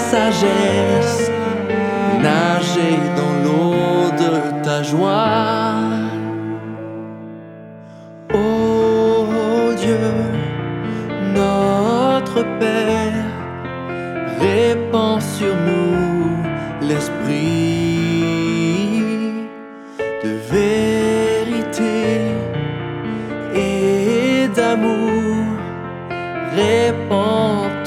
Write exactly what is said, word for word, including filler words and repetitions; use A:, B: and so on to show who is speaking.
A: sagesse, nager dans l'eau de ta joie. Ô Dieu, notre Père, répands sur nous l'esprit de vérité et d'amour. Répands